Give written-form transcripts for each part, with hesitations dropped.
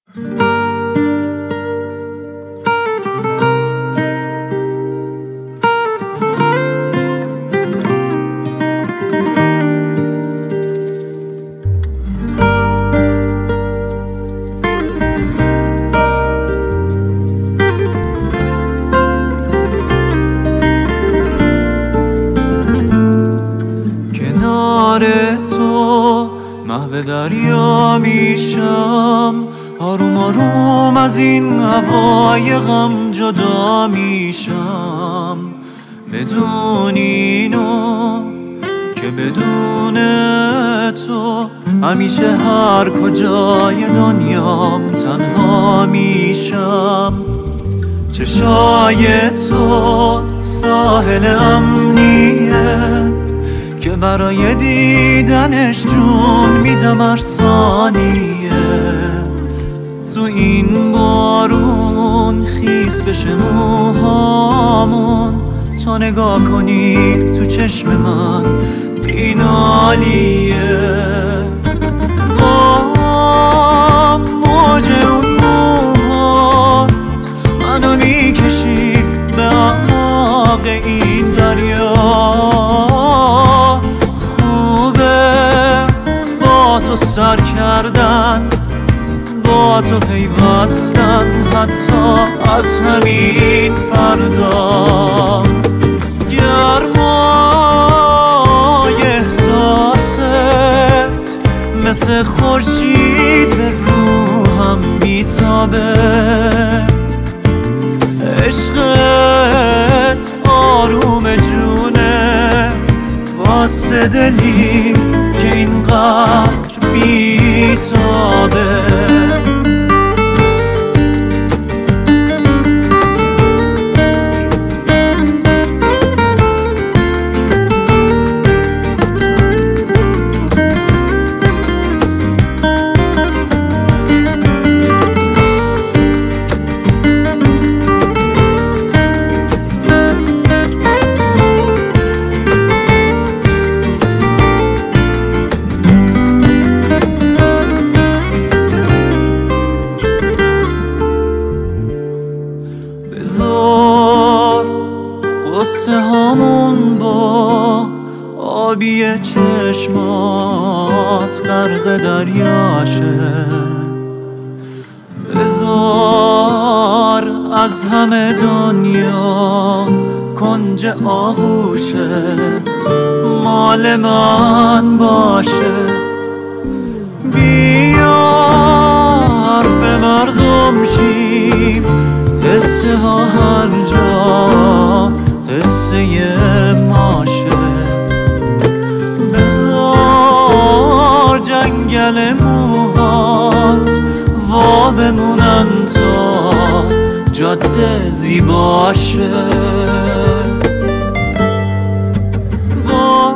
کنار تو محو دریا میشم، آروم آروم از این هوای غم جدا میشم. بدون اینو که بدون تو همیشه هر کجای دنیام تنها میشم. چشای تو ساحل امنیه که برای دیدنش جون میدم هر ثانیه. تو این بارون خیس بشه موهامون، تو نگاه کنی تو چشم من بینالیه. موج اون موهات منو میکشی به اعماق این دریا. تو سر کردن، با تو پیوستن، حتی از همین فردا. گرمای احساست مثل خورشید به روحم میتابه. عشقت آروم جونه واسه دلی که اینقدر بیتابه. بذار قصه هامون با آبی چشمات غرق دریاشه. بذار از همه دنیا کنج آغوشت مال من باشه. بیا حرف مردم شیم، قصه ها هر جا قصه ماشه. بذار جنگل موهات وا بمونن تا جاده زیباشه. با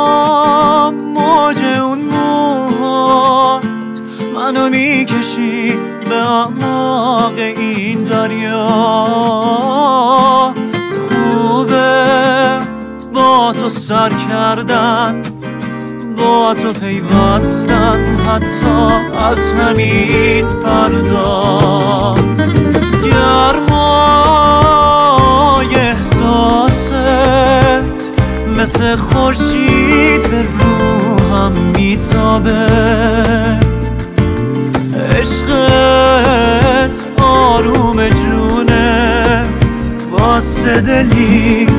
موج اون موهات منو میکشی به اعماق این دریا. خوبه با تو سر کردن، با تو پیوستن، حتی از همین فردا. گرمای احساست مثل خورشید به روحم میتابه. عشقت آروم جونه واسه دلی